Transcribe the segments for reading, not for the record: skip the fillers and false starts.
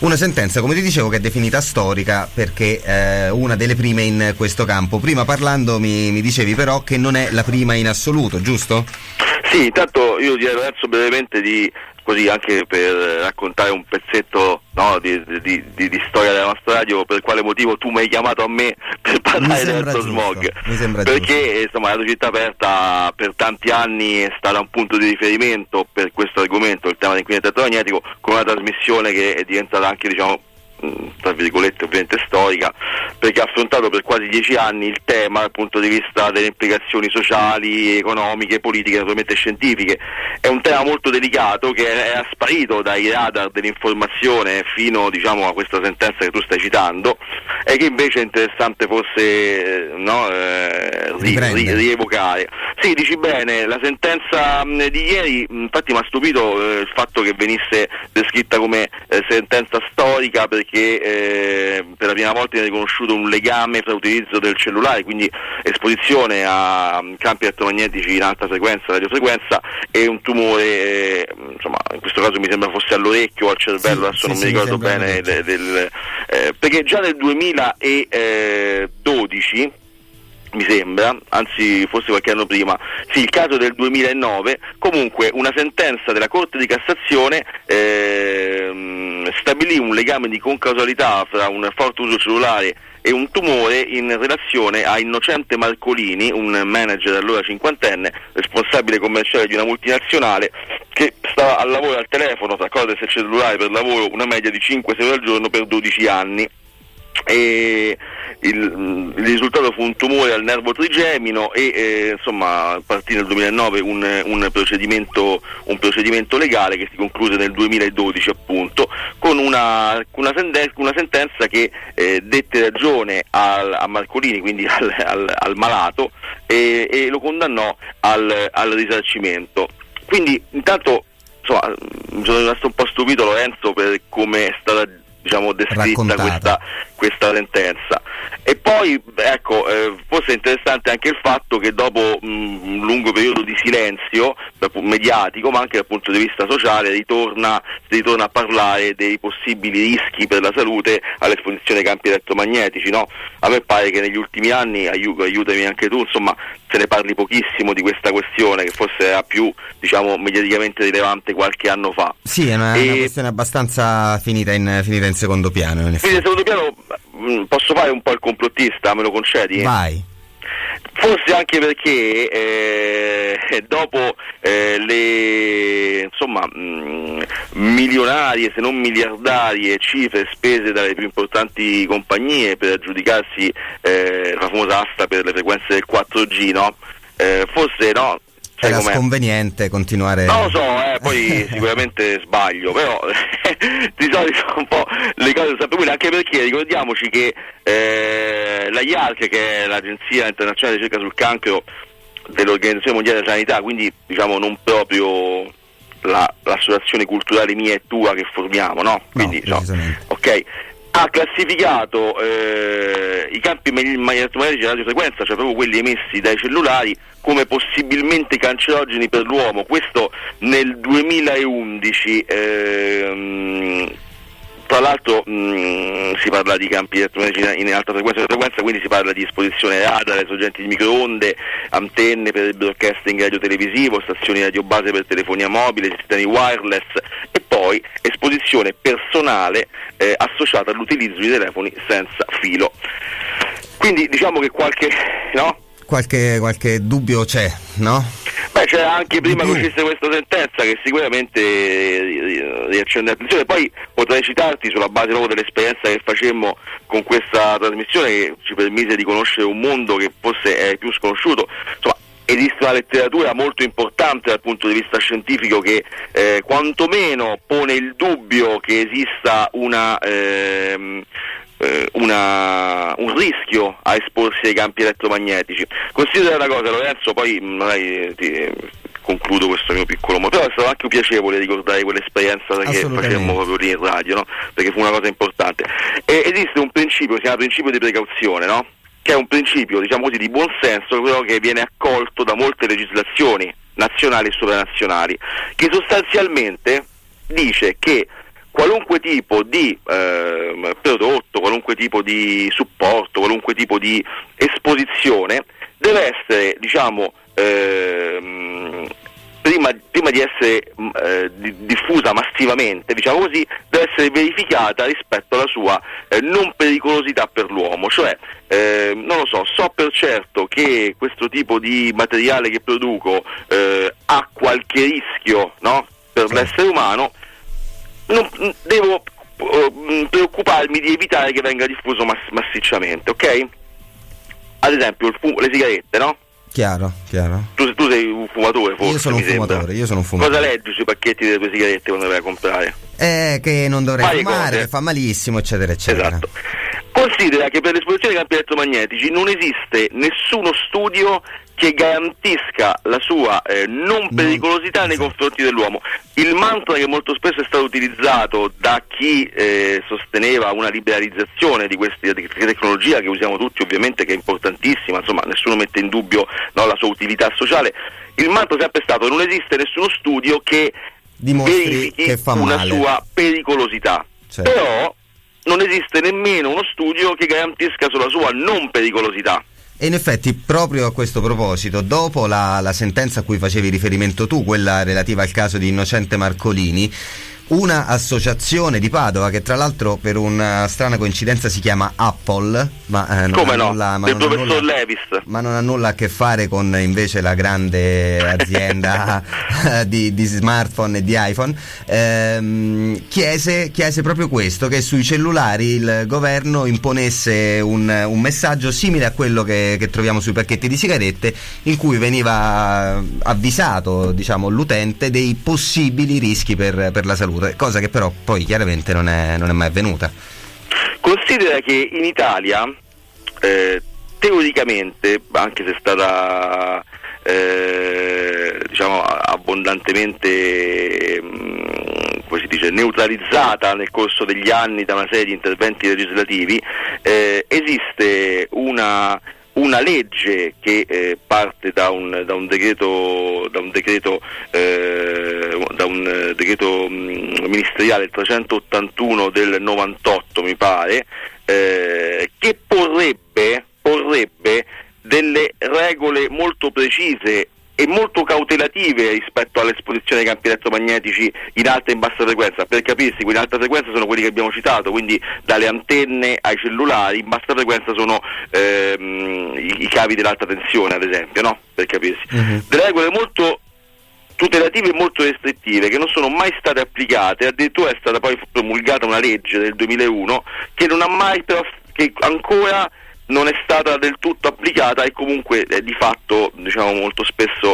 Una sentenza, come ti dicevo, che è definita storica perché una delle prime in questo campo. Prima parlando mi dicevi però che non è la prima in assoluto, giusto? Sì, intanto io direi, Lorenzo, brevemente così anche per raccontare un pezzetto, no, di storia della nostra radio, per quale motivo tu mi hai chiamato a me per parlare dello smog. Mi sembra perché insomma la Radio Città Aperta per tanti anni è stata un punto di riferimento per questo argomento, il tema dell'inquinamento elettromagnetico, con una trasmissione che è diventata anche, diciamo, tra virgolette ovviamente storica, perché ha affrontato per quasi 10 anni il tema dal punto di vista delle implicazioni sociali, economiche, politiche, naturalmente scientifiche. È un tema molto delicato che è sparito dai radar dell'informazione fino, diciamo, a questa sentenza che tu stai citando, e che invece è interessante forse rievocare. Sì, dici bene, la sentenza di ieri infatti mi ha stupito il fatto che venisse descritta come sentenza storica, perché per la prima volta viene riconosciuto un legame tra utilizzo del cellulare, quindi esposizione a campi elettromagnetici in alta frequenza, radiofrequenza, e un tumore, insomma in questo caso mi sembra fosse all'orecchio o al cervello, adesso non mi ricordo bene, perché già nel 2012 mi sembra, anzi forse qualche anno prima, sì, il caso del 2009, comunque una sentenza della Corte di Cassazione stabilì un legame di concausalità fra un forte uso cellulare e un tumore in relazione a Innocente Marcolini, un manager allora cinquantenne, responsabile commerciale di una multinazionale, che stava al lavoro al telefono tra cose e cellulare per lavoro una media di 5-6 ore al giorno per 12 anni. E il risultato fu un tumore al nervo trigemino e insomma partì nel 2009 un procedimento legale che si concluse nel 2012 appunto con una sentenza che dette ragione a Marcolini, quindi al malato, e lo condannò al risarcimento. Quindi intanto insomma mi sono rimasto un po' stupito, Lorenzo, per come è stata, diciamo, descritta questa sentenza. E poi ecco, forse è interessante anche il fatto che dopo un lungo periodo di silenzio mediatico, ma anche dal punto di vista sociale, si ritorna a parlare dei possibili rischi per la salute all'esposizione ai campi elettromagnetici, no? A me pare che negli ultimi anni, aiutami anche tu, insomma, se ne parli pochissimo di questa questione, che forse era più, diciamo, mediaticamente rilevante qualche anno fa. Sì, è una questione abbastanza finita in secondo piano. Quindi in secondo piano posso fare un po' il complottista, me lo concedi? Vai. Forse anche perché dopo le milionarie, se non miliardarie cifre spese dalle più importanti compagnie per aggiudicarsi la famosa asta per le frequenze del 4G, no? Forse no. Era sconveniente continuare. Non lo so, poi sicuramente sbaglio, però di solito un po' le cose sono sempre quelle, anche perché ricordiamoci che la IARC, che è l'Agenzia Internazionale di Ricerca sul Cancro dell'Organizzazione Mondiale della Sanità, quindi diciamo non proprio l'associazione culturale mia e tua che formiamo, no? Quindi ok, ha classificato i campi elettromagnetici di radiofrequenza, cioè proprio quelli emessi dai cellulari, come possibilmente cancerogeni per l'uomo. Questo nel 2011. Tra l'altro si parla di campi elettromagnetici in alta frequenza, quindi si parla di esposizione radar, sorgenti di microonde, antenne per il broadcasting radio-televisivo, stazioni radiobase per telefonia mobile, sistemi wireless, e poi esposizione personale associata all'utilizzo di telefoni senza filo. Quindi diciamo che qualche dubbio c'è, no? Beh, c'era anche prima che uscisse questa sentenza, che sicuramente riaccende l'attenzione. Poi potrei citarti sulla base proprio dell'esperienza che facemmo con questa trasmissione, che ci permise di conoscere un mondo che forse è più sconosciuto. Insomma, esiste una letteratura molto importante dal punto di vista scientifico che quantomeno pone il dubbio che esista un rischio a esporsi ai campi elettromagnetici. Considera una cosa, Lorenzo, poi magari concludo questo mio piccolo modo, però è stato anche piacevole ricordare quell'esperienza che facemmo proprio lì in radio, no? Perché fu una cosa importante. E esiste un principio, si chiama principio di precauzione, no? Che è un principio, diciamo così, di buonsenso, però che viene accolto da molte legislazioni nazionali e sovranazionali, che sostanzialmente dice che qualunque tipo di prodotto, qualunque tipo di supporto, qualunque tipo di esposizione deve essere, diciamo, prima di essere diffusa massivamente, diciamo così, deve essere verificata rispetto alla sua non pericolosità per l'uomo. Cioè, non lo so per certo che questo tipo di materiale che produco ha qualche rischio, no, per l'essere umano, non devo preoccuparmi di evitare che venga diffuso massicciamente, ok? Ad esempio le sigarette, no? Chiaro. Tu sei un fumatore, forse. Io sono un fumatore. Cosa leggi sui pacchetti delle tue sigarette quando le vai a comprare? Che non dovrei fumare, che fa malissimo, eccetera, eccetera. Esatto. Considera che per l'esposizione ai campi elettromagnetici non esiste nessuno studio che garantisca la sua non pericolosità nei confronti dell'uomo. Il mantra che molto spesso è stato utilizzato da chi sosteneva una liberalizzazione di questa tecnologia che usiamo tutti, ovviamente, che è importantissima, insomma nessuno mette in dubbio, no, la sua utilità sociale, il mantra è sempre stato: non esiste nessuno studio che dimostri verifichi che fa una male. sua pericolosità. Certo. Però non esiste nemmeno uno studio che garantisca sulla sua non pericolosità. E in effetti, proprio a questo proposito, dopo la sentenza a cui facevi riferimento tu, quella relativa al caso di Innocente Marcolini, una associazione di Padova, che tra l'altro per una strana coincidenza si chiama Apple, ma non ha nulla a che fare con invece la grande azienda di smartphone e di iPhone, chiese proprio questo, che sui cellulari il governo imponesse un messaggio simile a quello che troviamo sui pacchetti di sigarette, in cui veniva avvisato, diciamo, l'utente dei possibili rischi per la salute, cosa che però poi chiaramente non è mai avvenuta. Considera che in Italia teoricamente, anche se è stata diciamo abbondantemente come si dice, neutralizzata nel corso degli anni da una serie di interventi legislativi, esiste una legge che parte da un decreto ministeriale, il 381 del 98 mi pare, che porrebbe delle regole molto precise e molto cautelative rispetto all'esposizione ai campi elettromagnetici in alta e in bassa frequenza. Per capirsi, quelli in alta frequenza sono quelli che abbiamo citato, quindi dalle antenne ai cellulari; in bassa frequenza sono i cavi dell'alta tensione, ad esempio, no? Per capirsi. Delle regole molto tutelative e molto restrittive che non sono mai state applicate. Addirittura è stata poi promulgata una legge del 2001 che non ha mai, però, che ancora non è stata del tutto applicata, e comunque di fatto, diciamo, molto spesso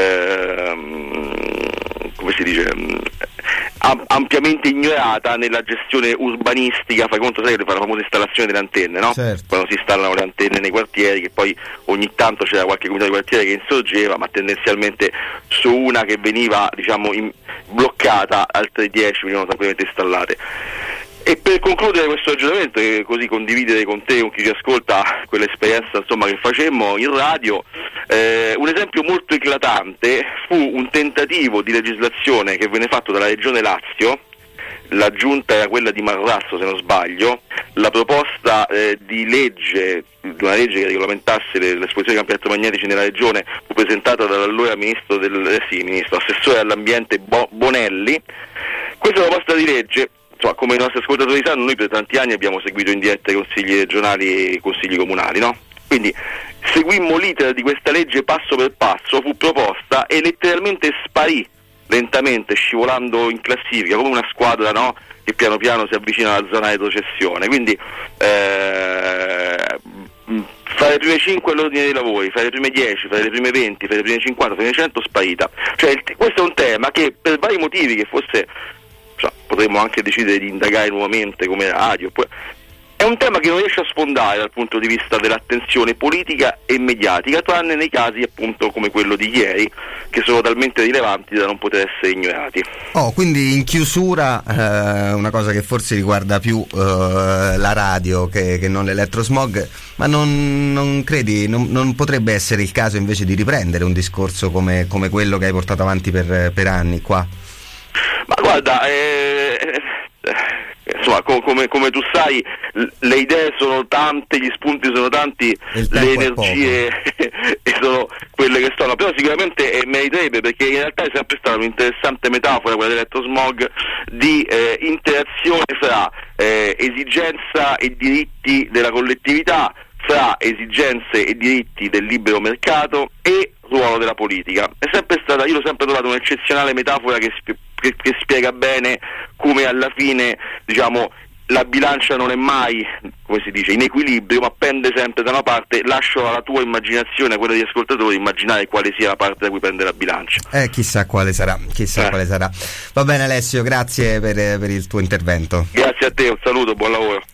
come si dice, ampiamente ignorata nella gestione urbanistica. Fai conto, sai, che fa la famosa installazione delle antenne, no? Certo. Quando si installano le antenne nei quartieri, che poi ogni tanto c'era qualche comunità di quartiere che insorgeva, ma tendenzialmente su una che veniva, diciamo, bloccata, altre 10 venivano tranquillamente installate. E per concludere questo ragionamento, e così condividere con te, con chi ci ascolta, quell'esperienza, insomma, che facemmo in radio, un esempio molto eclatante fu un tentativo di legislazione che venne fatto dalla Regione Lazio. La giunta era quella di Marrazzo, se non sbaglio. La proposta di una legge che regolamentasse l'esposizione ai campi elettromagnetici nella regione fu presentata dall'allora ministro assessore all'ambiente Bonelli. Questa proposta di legge, insomma, come i nostri ascoltatori sanno, noi per tanti anni abbiamo seguito in diretta i consigli regionali e consigli comunali, no? Quindi seguimmo l'iter di questa legge passo per passo, fu proposta e letteralmente sparì lentamente, scivolando in classifica come una squadra, no, che piano piano si avvicina alla zona di retrocessione. Quindi fare le prime 5 all'ordine dei lavori, fare le prime 10, fare le prime 20, fare le prime 50, fare le 100, sparita. Cioè questo è un tema che, per vari motivi che forse potremmo anche decidere di indagare nuovamente come radio, è un tema che non riesce a sfondare dal punto di vista dell'attenzione politica e mediatica, tranne nei casi appunto come quello di ieri, che sono talmente rilevanti da non poter essere ignorati. Quindi in chiusura, una cosa che forse riguarda più la radio che non l'elettrosmog, ma non credi, non potrebbe essere il caso invece di riprendere un discorso come quello che hai portato avanti per anni qua? Ma guarda, insomma, come tu sai, le idee sono tante, gli spunti sono tanti, le energie sono quelle che sono, però sicuramente meriterebbe, perché in realtà è sempre stata un'interessante metafora quella dell'elettrosmog di interazione fra esigenza e diritti della collettività, fra esigenze e diritti del libero mercato e ruolo della politica. È sempre stata, io l'ho sempre trovato un'eccezionale metafora che spiega bene come alla fine, diciamo, la bilancia non è mai, come si dice, in equilibrio, ma pende sempre da una parte. Lascio alla tua immaginazione, a quella degli ascoltatori, immaginare quale sia la parte da cui pende la bilancia. Chissà quale sarà, quale sarà. Va bene Alessio, grazie per il tuo intervento. Grazie a te, un saluto, buon lavoro.